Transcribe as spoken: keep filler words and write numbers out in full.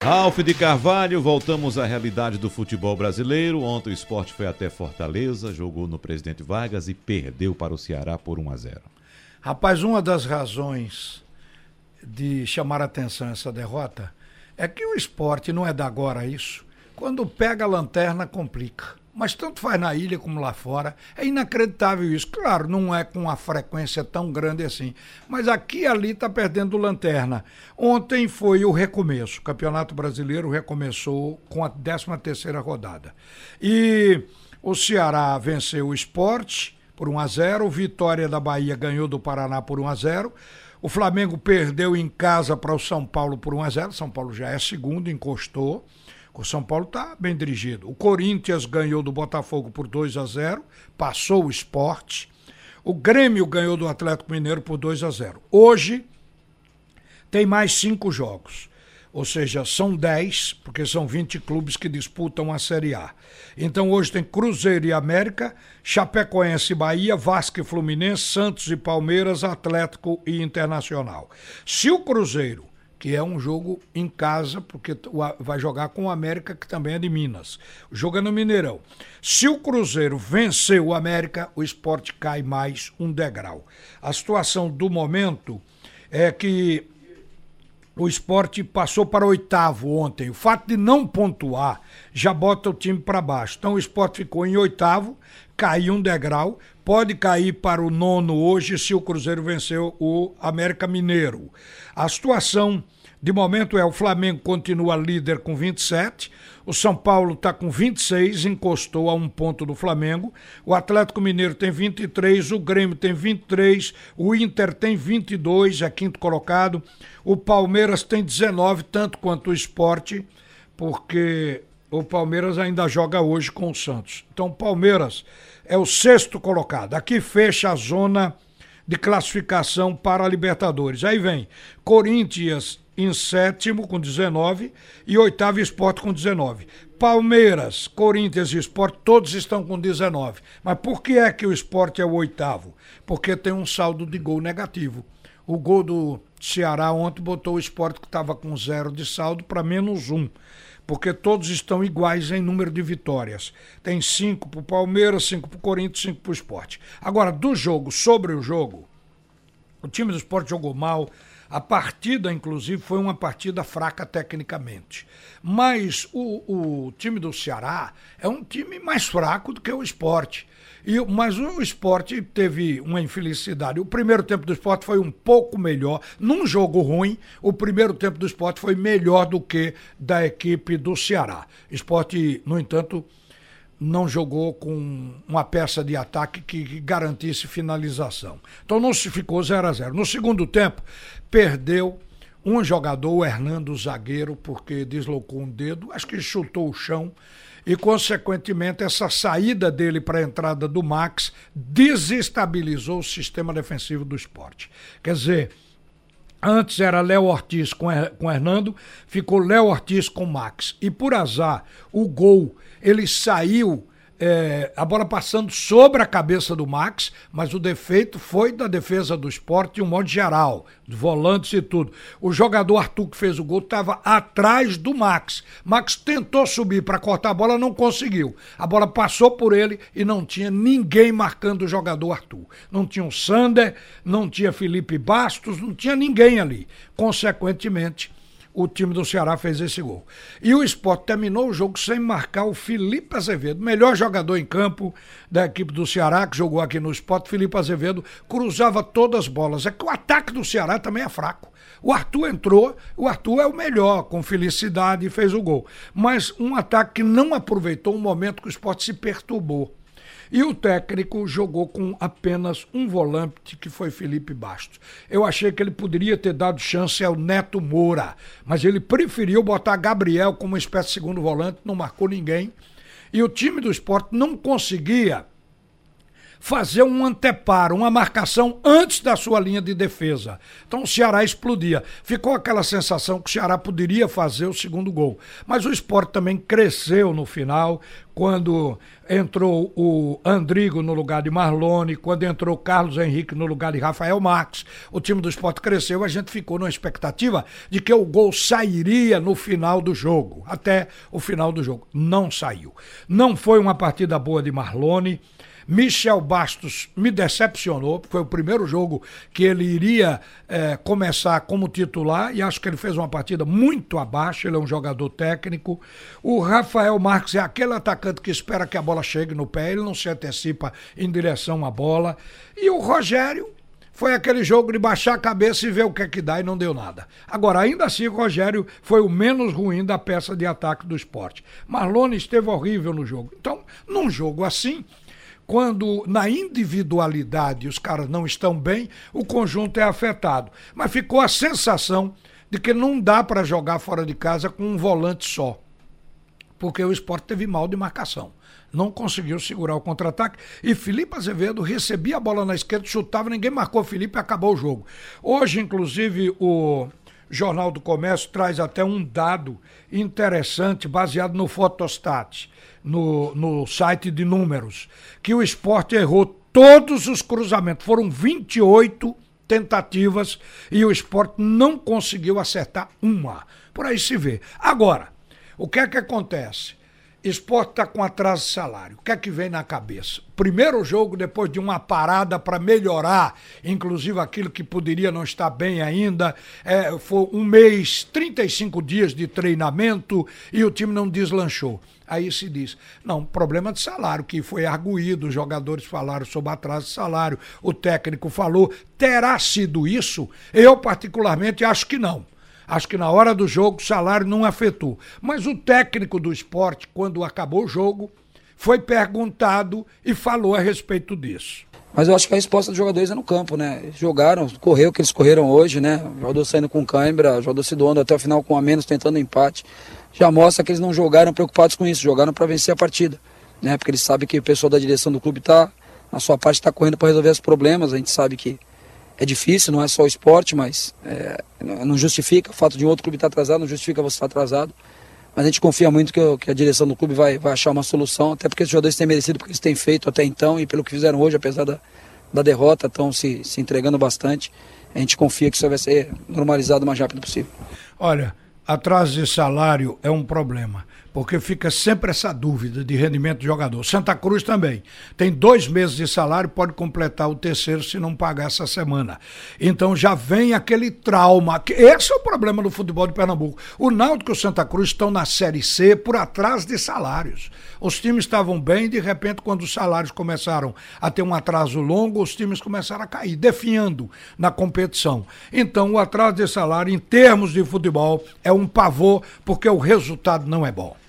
Ralf de Carvalho, voltamos à realidade do futebol brasileiro. Ontem o Sport foi até Fortaleza, jogou no Presidente Vargas e perdeu para o Ceará por um a zero. Rapaz, uma das razões de chamar a atenção essa derrota é que o Sport, não é da agora isso, quando pega a lanterna complica. Mas tanto faz na ilha como lá fora, é inacreditável isso. Claro, não é com uma frequência tão grande assim, mas aqui e ali está perdendo lanterna. Ontem foi o recomeço, o Campeonato Brasileiro recomeçou com a décima terceira rodada. E o Ceará venceu o Sport por um a zero, o Vitória da Bahia ganhou do Paraná por um a zero, o Flamengo perdeu em casa para o São Paulo por um a zero, São Paulo já é segundo, encostou. O São Paulo está bem dirigido. O Corinthians ganhou do Botafogo por dois a zero, passou o Sport. O Grêmio ganhou do Atlético Mineiro por dois a zero. Hoje tem mais cinco jogos, ou seja, são dez, porque são vinte clubes que disputam a Série A. Então hoje tem Cruzeiro e América, Chapecoense e Bahia, Vasco e Fluminense, Santos e Palmeiras, Atlético e Internacional. Se o Cruzeiro, que é um jogo em casa, porque vai jogar com o América, que também é de Minas. O jogo é no Mineirão. Se o Cruzeiro vencer o América, o Sport cai mais um degrau. A situação do momento é que o Sport passou para o oitavo ontem. O fato de não pontuar já bota o time para baixo. Então o Sport ficou em oitavo, caiu um degrau, pode cair para o nono hoje se o Cruzeiro venceu o América Mineiro. A situação de momento é o Flamengo continua líder com vinte e sete, o São Paulo está com vinte e seis, encostou a um ponto do Flamengo, o Atlético Mineiro tem vinte e três, o Grêmio tem vinte e três, o Inter tem vinte e dois, é quinto colocado, o Palmeiras tem dezenove, tanto quanto o Sport, porque o Palmeiras ainda joga hoje com o Santos. Então o Palmeiras é o sexto colocado, aqui fecha a zona de classificação para a Libertadores. Aí vem Corinthians em sétimo com dezenove e oitavo Sport com dezenove. Palmeiras, Corinthians e Sport todos estão com dezenove. Mas por que é que o Sport é o oitavo? Porque tem um saldo de gol negativo. O gol do Ceará ontem botou o Sport, que estava com zero de saldo, para menos um. Porque todos estão iguais em número de vitórias. Tem cinco para o Palmeiras, cinco para o Corinthians, cinco para o Sport. Agora, do jogo, sobre o jogo, o time do Sport jogou mal. A partida, inclusive, foi uma partida fraca tecnicamente. Mas o, o time do Ceará é um time mais fraco do que o Sport. E, mas o Sport teve uma infelicidade. O primeiro tempo do Sport foi um pouco melhor. Num jogo ruim, o primeiro tempo do Sport foi melhor do que da equipe do Ceará. O Sport, no entanto, não jogou com uma peça de ataque que garantisse finalização. Então não se ficou zero a zero. No segundo tempo, perdeu um jogador, o Hernando, o zagueiro, porque deslocou um dedo, acho que chutou o chão, e consequentemente essa saída dele para a entrada do Max desestabilizou o sistema defensivo do Sport. Quer dizer, antes era Léo Ortiz com o Hernando, ficou Léo Ortiz com o Max. E por azar, o gol, ele saiu, é, a bola passando sobre a cabeça do Max, mas o defeito foi da defesa do Sport de um modo geral, dos volantes e tudo. O jogador Arthur, que fez o gol, estava atrás do Max. Max tentou subir para cortar a bola, não conseguiu. A bola passou por ele e não tinha ninguém marcando o jogador Arthur. Não tinha o Sander, não tinha Felipe Bastos, não tinha ninguém ali. Consequentemente, o time do Ceará fez esse gol. E o Sport terminou o jogo sem marcar o Felipe Azevedo, melhor jogador em campo da equipe do Ceará, que jogou aqui no Sport. Felipe Azevedo cruzava todas as bolas. É que o ataque do Ceará também é fraco. O Arthur entrou, o Arthur é o melhor, com felicidade, e fez o gol. Mas um ataque que não aproveitou um momento que o Sport se perturbou. E o técnico jogou com apenas um volante, que foi Felipe Bastos. Eu achei que ele poderia ter dado chance ao Neto Moura, mas ele preferiu botar Gabriel como uma espécie de segundo volante, não marcou ninguém. E o time do Sport não conseguia fazer um anteparo, uma marcação antes da sua linha de defesa. Então o Ceará explodia. Ficou aquela sensação que o Ceará poderia fazer o segundo gol. Mas o Sport também cresceu no final, quando entrou o Andrigo no lugar de Marlone, quando entrou o Carlos Henrique no lugar de Rafael Marques. O time do Sport cresceu, a gente ficou numa expectativa de que o gol sairia no final do jogo, até o final do jogo. Não saiu. Não foi uma partida boa de Marlone. Michel Bastos me decepcionou, foi o primeiro jogo que ele iria é, começar como titular e acho que ele fez uma partida muito abaixo, ele é um jogador técnico. O Rafael Marques é aquele atacante que espera que a bola chegue no pé, ele não se antecipa em direção à bola. E o Rogério foi aquele jogo de baixar a cabeça e ver o que é que dá e não deu nada. Agora, ainda assim, o Rogério foi o menos ruim da peça de ataque do Sport. Marlone esteve horrível no jogo. Então, num jogo assim, quando na individualidade os caras não estão bem, o conjunto é afetado. Mas ficou a sensação de que não dá para jogar fora de casa com um volante só. Porque o Sport teve mal de marcação. Não conseguiu segurar o contra-ataque. E Felipe Azevedo recebia a bola na esquerda, chutava, ninguém marcou o Felipe e acabou o jogo. Hoje, inclusive, o Jornal do Comércio traz até um dado interessante, baseado no Fotostat, no, no site de números, que o Sport errou todos os cruzamentos. Foram vinte e oito tentativas e o Sport não conseguiu acertar uma. Por aí se vê. Agora, o que é que acontece? Sport está com atraso de salário. O que é que vem na cabeça? Primeiro jogo, depois de uma parada para melhorar, inclusive aquilo que poderia não estar bem ainda, é, foi um mês, trinta e cinco dias de treinamento e o time não deslanchou. Aí se diz, não, problema de salário, que foi arguído, os jogadores falaram sobre atraso de salário, o técnico falou, terá sido isso? Eu particularmente acho que não. Acho que na hora do jogo o salário não afetou. Mas o técnico do Sport, quando acabou o jogo, foi perguntado e falou a respeito disso. Mas eu acho que a resposta dos jogadores é no campo, né? Jogaram, correu o que eles correram hoje, né? O jogador saindo com cãibra, o jogador se doando até o final com a menos, tentando empate. Já mostra que eles não jogaram preocupados com isso, jogaram para vencer a partida, né? Porque eles sabem que o pessoal da direção do clube está, na sua parte, está correndo para resolver os problemas. A gente sabe que é difícil, não é só o esporte, mas é, não justifica o fato de um outro clube estar atrasado, não justifica você estar atrasado. Mas a gente confia muito que, que a direção do clube vai, vai achar uma solução, até porque os jogadores têm merecido, porque eles têm feito até então, e pelo que fizeram hoje, apesar da, da derrota, estão se, se entregando bastante. A gente confia que isso vai ser normalizado o mais rápido possível. Olha, atraso de salário é um problema, porque fica sempre essa dúvida de rendimento de jogador. Santa Cruz também tem dois meses de salário, pode completar o terceiro se não pagar essa semana. Então já vem aquele trauma. Esse é o problema do futebol de Pernambuco. O Náutico e o Santa Cruz estão na Série C por atraso de salários. Os times estavam bem e de repente quando os salários começaram a ter um atraso longo, os times começaram a cair, definhando na competição. Então o atraso de salário em termos de futebol é um pavor, porque o resultado não é bom.